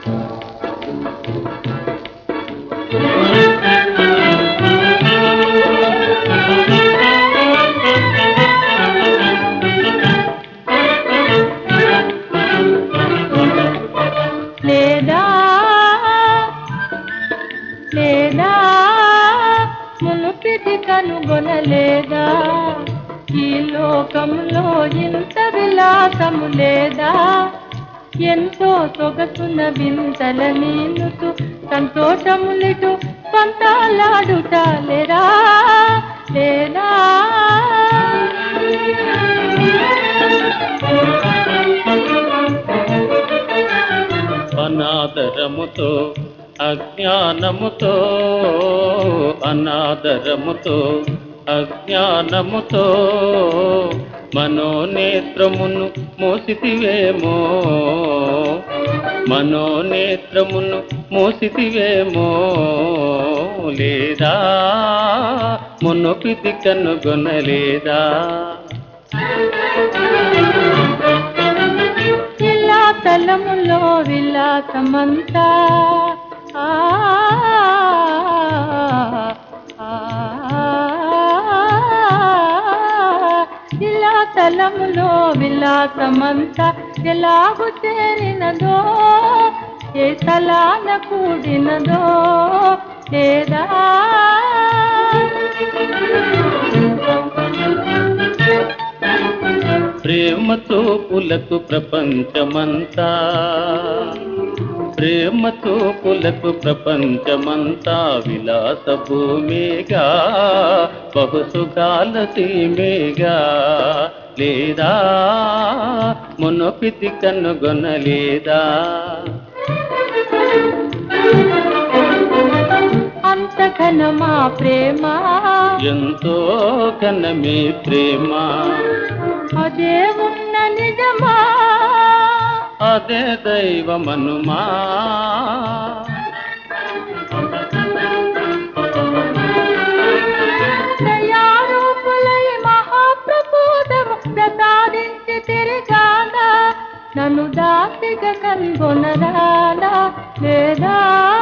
లేదా మునుపిది కనుగొనలేదా ఈ లోకంలో ఇంత విలాసము లేదా ఎంతో సొగసున వింతల నీనుతూ సంతోషములిటు పంతాలాడుతాలేరా లేదా అనాదరముతో అజ్ఞానముతో అనాదరముతో అజ్ఞానముతో మనోనేత్రమును మోసితివేమో మనోనేత్రమును మోసితివేమో లేదా మునుపిది కనుగొనలేదా తలములో విలాసమంతా ఇలా తలములో విలాసమంతా ఎలాగు చేరినదో ఏ స్థలాన కూడినదో లేదా ప్రేమతో పులకు ప్రపంచమంతా ప్రేమతో పులకు ప్రపంచమంతా విలాస భూమిగా బహుసుఖాల సీమేగా లేదా మునుపిది కనుగొనలేదా అంత ఘనమా ప్రేమ ఎంతో ఘనమే ప్రేమ అదే ఉన్న నిజమా అదే దైవమనుమా దయారూపులై మహాప్రబోధము ప్రసాదించి తిరిగాన నన్ను దాసిగా కనుగొనరాలా లేదా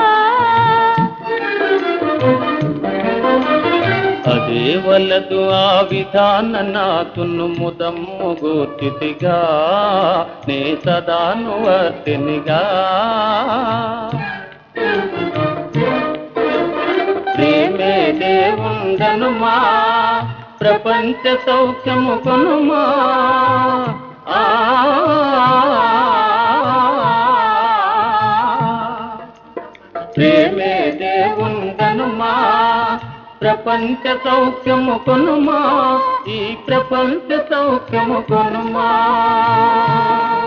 అదే వలదు ఆ విధాన నాకును ముదమ్ము గూర్చితిగా నే సదాను వర్తినిగా ప్రేమే దేవుండనుమా ప్రపంచ సౌఖ్యము కొనుమా ప్రేమే దేవుండనుమా ప్రపంచ సౌఖ్యము కొనుమా ఈ ప్రపంచ సౌఖ్యము కొనుమా